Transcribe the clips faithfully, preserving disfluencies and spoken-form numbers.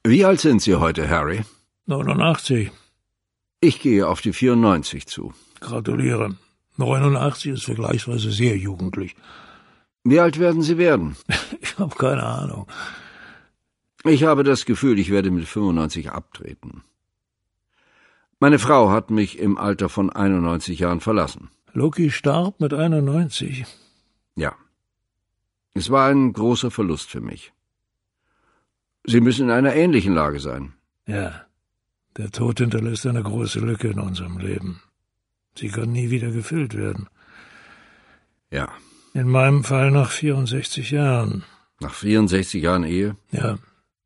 Wie alt sind Sie heute, Harry? neunundachtzig. Ich gehe auf die vierundneunzig zu. Gratuliere. neunundachtzig ist vergleichsweise sehr jugendlich. Wie alt werden Sie werden? Ich habe keine Ahnung. Ich habe das Gefühl, ich werde mit fünfundneunzig abtreten. Meine Frau hat mich im Alter von einundneunzig Jahren verlassen. Loki starb mit einundneunzig. Ja. Es war ein großer Verlust für mich. Sie müssen in einer ähnlichen Lage sein. Ja, der Tod hinterlässt eine große Lücke in unserem Leben. Sie kann nie wieder gefüllt werden. Ja. In meinem Fall nach vierundsechzig Jahren. Nach vierundsechzig Jahren Ehe? Ja.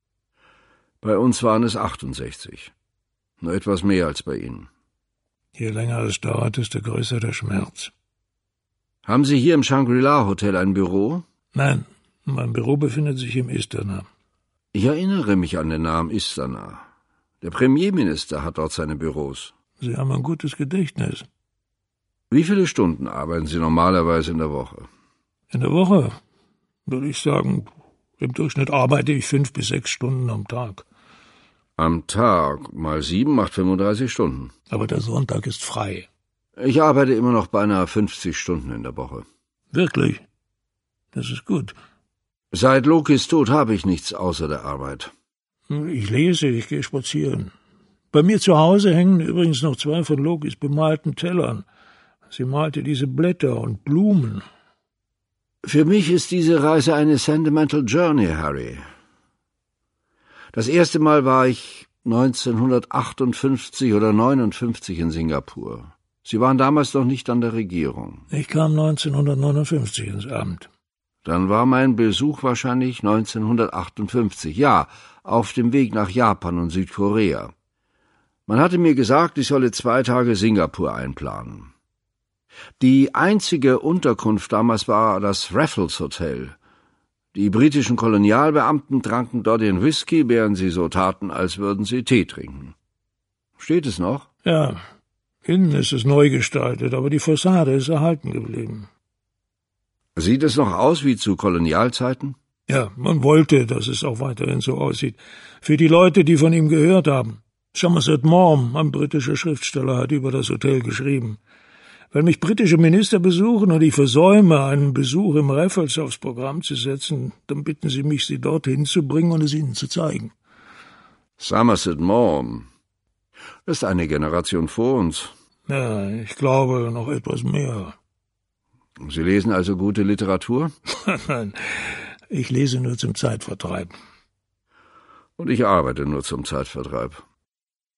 Bei uns waren es achtundsechzig. Nur etwas mehr als bei Ihnen. Je länger es dauert, desto größer der Schmerz. Haben Sie hier im Shangri-La-Hotel ein Büro? Nein, mein Büro befindet sich im Istana. Ich erinnere mich an den Namen Istana. Der Premierminister hat dort seine Büros. Sie haben ein gutes Gedächtnis. Wie viele Stunden arbeiten Sie normalerweise in der Woche? In der Woche, würde ich sagen, im Durchschnitt arbeite ich fünf bis sechs Stunden am Tag. Am Tag mal sieben macht fünfunddreißig Stunden. Aber der Sonntag ist frei. Ich arbeite immer noch beinahe fünfzig Stunden in der Woche. Wirklich? Das ist gut. Seit Lokis Tod habe ich nichts außer der Arbeit. Ich lese, ich gehe spazieren. Bei mir zu Hause hängen übrigens noch zwei von Lokis bemalten Tellern. Sie malte diese Blätter und Blumen. Für mich ist diese Reise eine Sentimental Journey, Harry. Das erste Mal war ich neunzehnhundertachtundfünfzig oder neunundfünfzig in Singapur. Sie waren damals noch nicht an der Regierung. Ich kam neunzehnhundertneunundfünfzig ins Amt. Dann war mein Besuch wahrscheinlich neunzehnhundertachtundfünfzig, ja, auf dem Weg nach Japan und Südkorea. Man hatte mir gesagt, ich solle zwei Tage Singapur einplanen. Die einzige Unterkunft damals war das Raffles Hotel. Die britischen Kolonialbeamten tranken dort ihren Whisky, während sie so taten, als würden sie Tee trinken. Steht es noch? Ja, innen ist es neu gestaltet, aber die Fassade ist erhalten geblieben. Sieht es noch aus wie zu Kolonialzeiten? Ja, man wollte, dass es auch weiterhin so aussieht. Für die Leute, die von ihm gehört haben. Somerset Maugham, ein britischer Schriftsteller, hat über das Hotel geschrieben. Wenn mich britische Minister besuchen und ich versäume, einen Besuch im Raffles aufs Programm zu setzen, dann bitten sie mich, sie dorthin zu bringen und es ihnen zu zeigen. Somerset Maugham. Das ist eine Generation vor uns. Ja, ich glaube, noch etwas mehr. Sie lesen also gute Literatur? Nein, ich lese nur zum Zeitvertreib. Und ich arbeite nur zum Zeitvertreib.